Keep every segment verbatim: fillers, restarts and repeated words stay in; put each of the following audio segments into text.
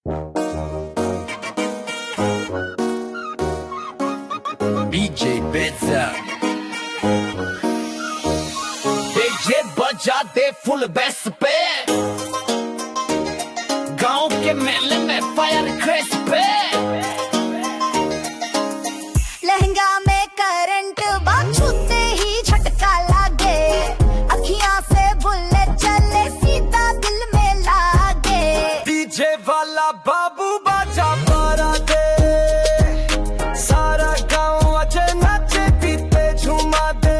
DJ बेजा DJ बजा दे full bass पे, गांव के मेले में फायर क्रेज पे। लहंगा में करंट बात छूते ही झटका लागे, अखियां से बुलेट चले सीधा दिल में लागे। डीजे वाला बाबू बाजा मारा दे, सारा गांव अजे नाचे पीते झूमा दे।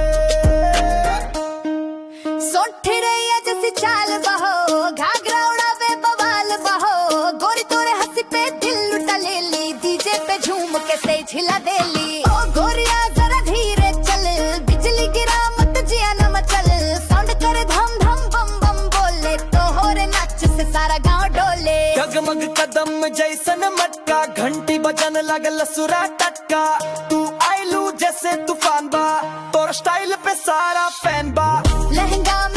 सोठ रही है जैसी चाल बहो, घाघरा उड़ावे बवाल बहो, गोरी तोरे हंसी पे दिल लुटा ले ली, डीजे पे झूम के से झिला दे ली। ओ गोरिया जरा धीरे चल, बिजली गिरा मत जिया न मचल, साउंड कर धम धम बम बम बोले, तो हो रे नाच से सारा गांव डोले। डगमग कदम जैसन मटका, घंटी बजन लगल सुरा टटका। तू आइलू जैसे तूफान बा, तोर स्टाइल पे सारा फैन बा। लहंगा